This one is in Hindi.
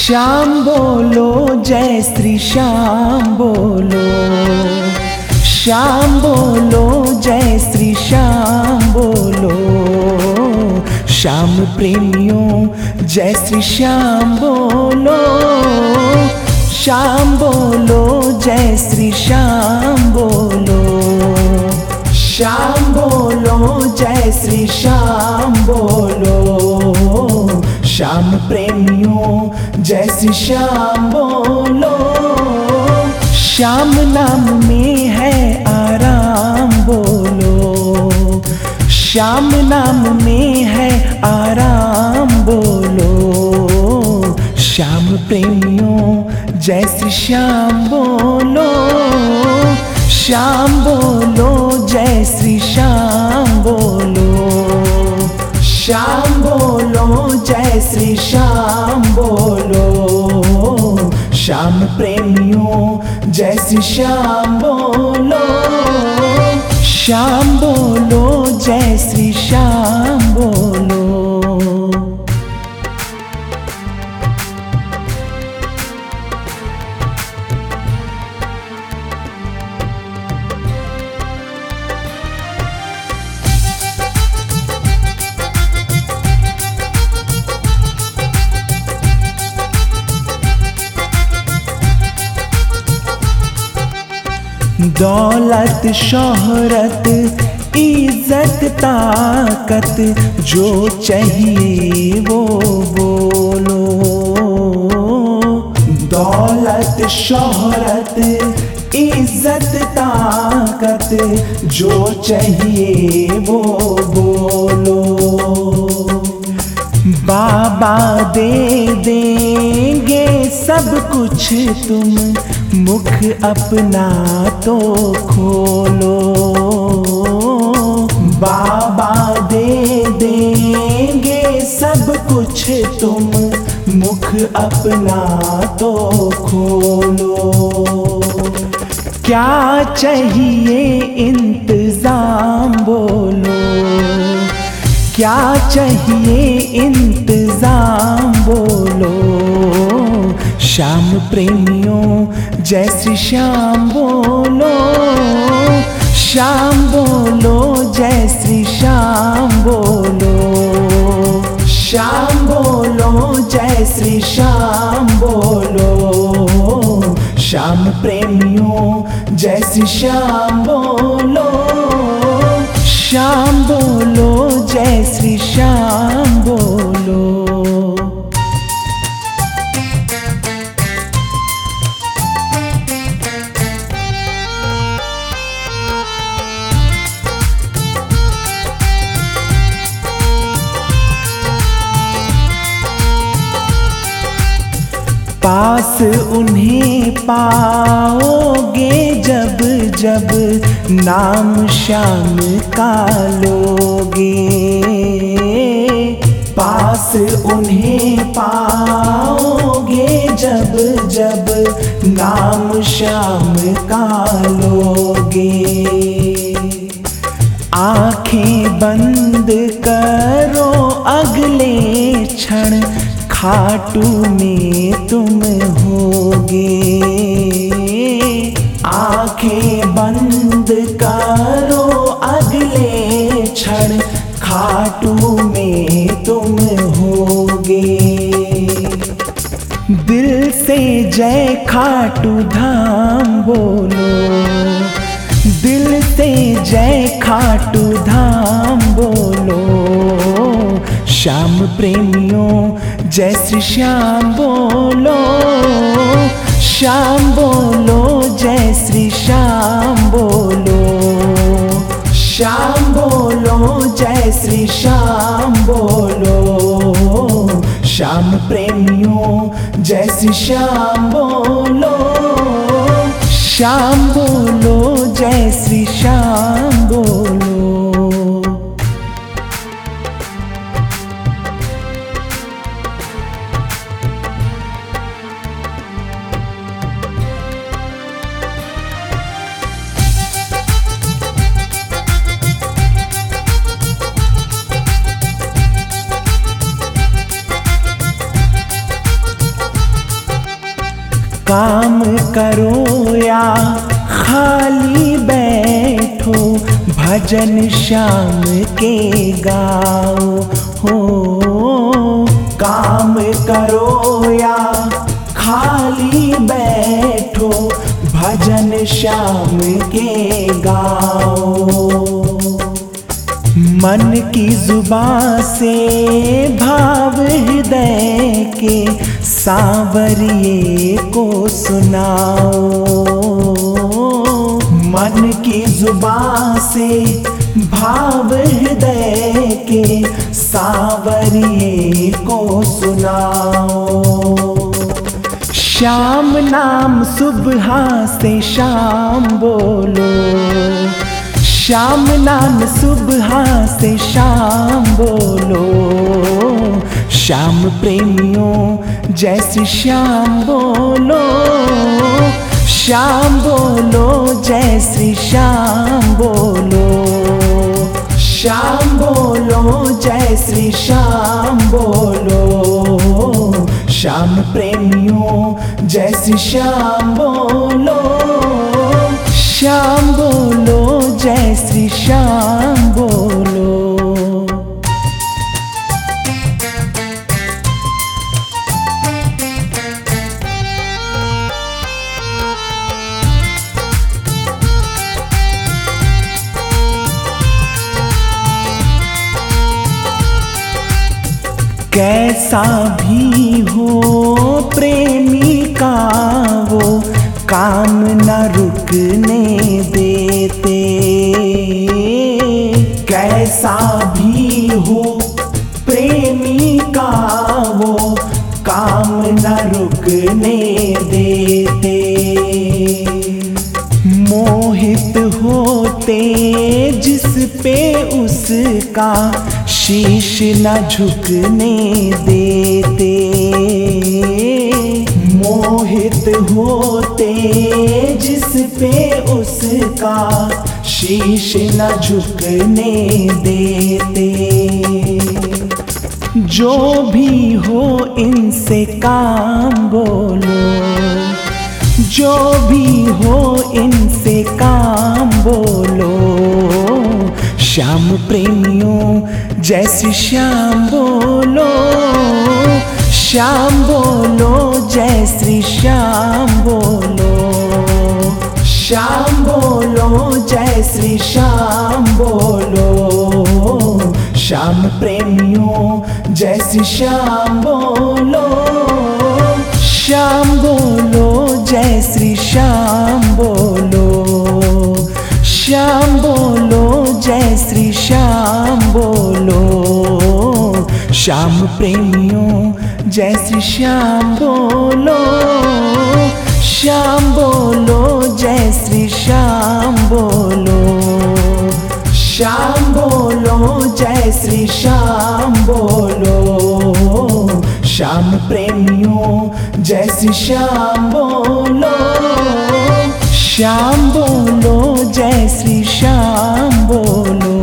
श्याम बोलो जय श्री श्याम बोलो, श्याम बोलो जय श्री श्याम बोलो, श्याम प्रेमियों जय श्री श्याम बोलो, श्याम बोलो जय श्री श्याम बोलो, श्याम बोलो जय श्री श्याम बोलो, श्याम प्रेमियों जय श्री श्याम बोलो। श्याम नाम में है आराम बोलो, श्याम नाम में है आराम बोलो, श्याम प्रेमियों जय श्री श्याम बोलो, श्याम बोलो जय श्री श्याम बोलो, श्याम बोलो जय श्री श्याम बोलो, श्याम प्रेमियों जय श्री श्याम बोलो, श्याम बोलो जय श्री श्याम बोलो। दौलत शोहरत इज्जत ताकत जो चाहिए वो बोलो, दौलत शोहरत इज्जत ताकत जो चाहिए वो बोलो, बाबा दे देंगे सब कुछ तुम मुख अपना तो खोलो, बाबा दे देंगे सब कुछ तुम मुख अपना तो खोलो, क्या चाहिए इंतजाम बोलो, क्या चाहिए इंतजाम बोलो, श्याम प्रेमियों जय श्री श्याम बोलो, श्याम बोलो जय श्री श्याम बोलो, श्याम बोलो जय श्री श्याम बोलो, श्याम प्रेमियों जय श्री श्याम बोलो, श्याम बोलो जय श्री श्याम बोलो। पास उन्हें पाओगे जब जब नाम श्याम का लोगे, पास उन्हें पाओगे जब जब नाम श्याम का लोगे, आंखें बंद करो अगले क्षण खाटू में तुम होगे, आंखें बंद करो अगले क्षण खाटू में तुम होगे, दिल से जय खाटू धाम बोलो, दिल से जय खाटू धाम बोलो, श्याम प्रेमियों जय श्री श्याम बोलो, श्याम बोलो जय श्री श्याम बोलो, श्याम बोलो जय श्री श्याम बोलो, श्याम प्रेमियों जय श्री श्याम बोलो, श्याम बोलो जय श्री श्याम बोलो। काम करो या खाली बैठो, भजन श्याम के गाओ हो। काम करो या खाली बैठो, भजन श्याम के गाओ। मन की जुबां से भाव हृदय के सांवरिये को सुनाओ। मन की जुबां से भाव हृदय के सांवरिये को सुनाओ। श्याम नाम सुबह से शाम बोलो, श्याम नाम सुबह से शाम बोलो। श्याम प्रेमियों जय श्री श्याम बोलो, श्याम बोलो जय श्री श्याम बोलो। श्याम बोलो जय श्री श्याम बोलो, श्याम प्रेमियों जय श्री श्याम बोलो। श्याम बोलो जय श्री श्याम बोलो। कैसा भी हो प्रेमी का वो काम न रुकने देते। कैसा भी हो प्रेमी का वो काम न रुकने देते। मोहित होते जिस पे उसका शीश न झुकने देते। मोहित होते जिस पे उसका शीश न झुकने देते। जो भी हो इनसे काम बोलो, जो भी हो इनसे काम बोलो। श्याम प्रेमियों जय श्री श्याम बोलो, श्याम बोलो जय श्री श्याम बोलो। श्याम बोलो जय श्री श्याम बोलो, श्याम प्रेमियों जय श्री श्याम बोलो। श्याम बोलो जय श्री श्याम बोलो, श्याम बोलो जय श्री श्याम बोलो। श्याम प्रेमियों जय श्री श्याम बोलो, श्याम बोलो जय श्री श्याम बोलो। श्याम बोलो जय श्री श्याम बोलो, श्याम प्रेमियों जय श्री श्याम बोलो। श्याम बोलो जय श्री श्याम बोलो।